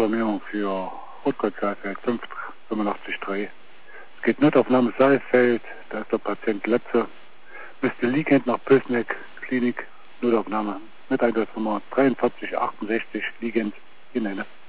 Alarmierung für Rotkreuzsaalfeld 585-3. Es geht Notaufnahme Saalfeld, da ist der Patient Letze, müsste liegend nach Pößneck, Klinik, Notaufnahme mit Einsatznummer 4368, liegend, in Ende.